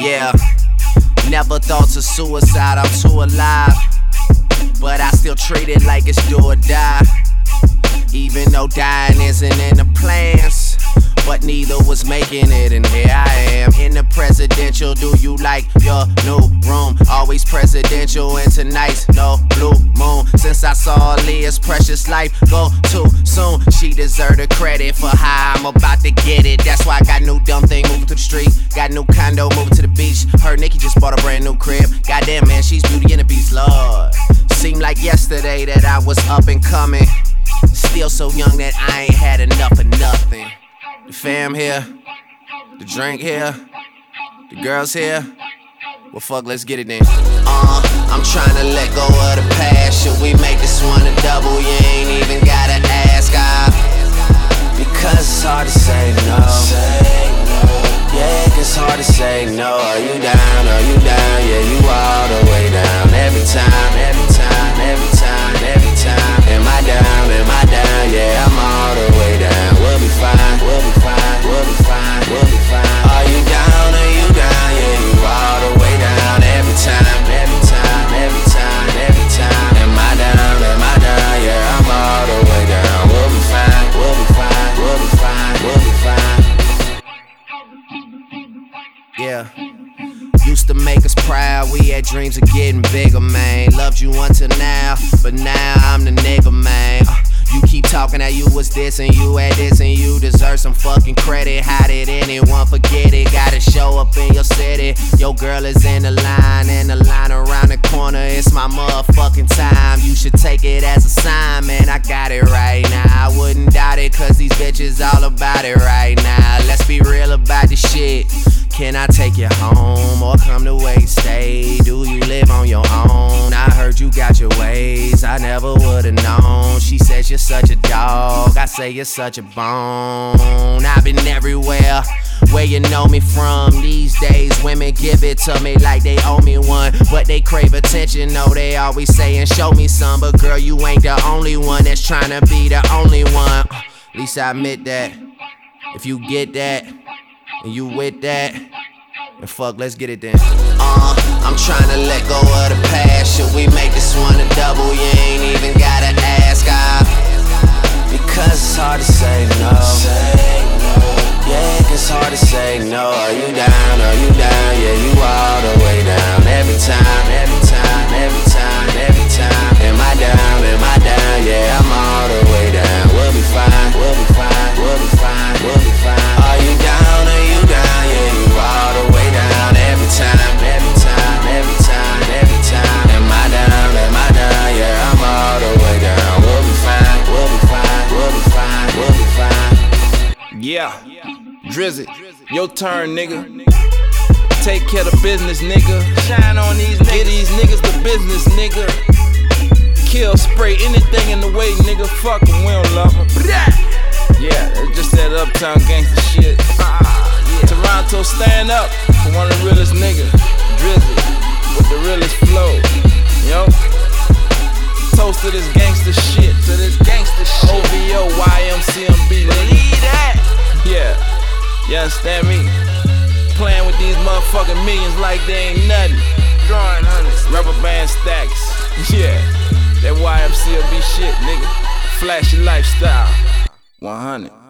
Yeah, never thoughts of suicide, I'm too alive. But I still treat it like it's do or die. Even though dying isn't in the plans, but neither was making it, and here I am in the presidential. Do you like your new room? Always presidential, and tonight's no blue moon. Since I saw Aaliyah's precious life go too soon, she deserved the credit for how I'm about to get it. That's why I got new dumb thing moving to the street, got new condo moving to the beach. Heard Nicki just bought a brand new crib. Goddamn, man, she's Beauty and the Beast, Lord. Seemed like yesterday that I was up and coming, still so young that I ain't had enough of nothing. The fam here, the drink here, the girls here. Well, fuck, let's get it then. I'm trying to let go of the past. Should we make this one a double? You ain't even gotta ask. Because it's hard to say no. Yeah, it's hard to say no. Are you down? Are you down? Yeah, you all the way down. Every time, every time, every time, every time. Am I down? Am I down? Yeah, I'm all the way down. We'll be fine, we'll be fine, we'll be fine, we'll be fine. Are you down? Are you down? Yeah, you all the way down. Every time, every time, every time, every time. Am I down? Am I down? Yeah, I'm all the way down. We'll be fine, we'll be fine, we'll be fine, we'll be fine. Yeah. Used to make us proud, we had dreams of getting bigger, man. Loved you until now, but now I'm the nigga, man. You keep talking that you was this and you had this and you deserve some fucking credit. How did anyone forget it? Gotta show up in your city. Your girl is in the line and the line around the corner. It's my motherfucking time. You should take it as a sign, man. I got it right now. I wouldn't doubt it, cause these bitches all about it right now. Let's be real about this shit. Can I take you home or come to where you stay? Do you live on your own? I heard you got your ways, I never would've known. She says you're such a dog, I say you're such a bone. I've been everywhere where you know me from. These days women give it to me like they owe me one, but they crave attention, no, they always saying show me some. But girl, you ain't the only one that's trying to be the only one. At least I admit that. If you get that and you with that, and fuck, let's get it then. I'm trying to let go of the past. Should we make this one a double? You ain't even gotta ask. Because it's hard to say no. Yeah, it's hard to say no. Are you down? Are you down? Yeah, you all the way down. Every time, every time, every time, every time. Am I down? Am I down? Yeah, I'm all the way down. We'll be fine, we'll be fine, we'll be fine, we'll be fine. Are you down? Are you down? Yeah, you all the way down. Every time, every time, every time, every time. Am I down? Am I down? Yeah, I'm all the way down. We'll be fine, we'll be fine, we'll be fine, we'll be fine. Yeah, Drizzy, your turn, nigga. Take care of business, nigga. Shine on these niggas. Get these niggas the business, nigga. Kill, spray anything in the way, nigga. Fuck them, we don't love them. Yeah, it's just that uptown gangsta shit. Yeah. Toronto, stand up for one of the realest niggas. Drizzy, with the realest flow. Yo, toast to this gangsta shit. To this gangsta shit. OVO, YMCMB, believe that. Yeah, you understand me? Playing with these motherfucking millions like they ain't nothing. Drawing hundreds, rubber band stacks. Yeah, that YMCMB shit, nigga. Flashy lifestyle. 100.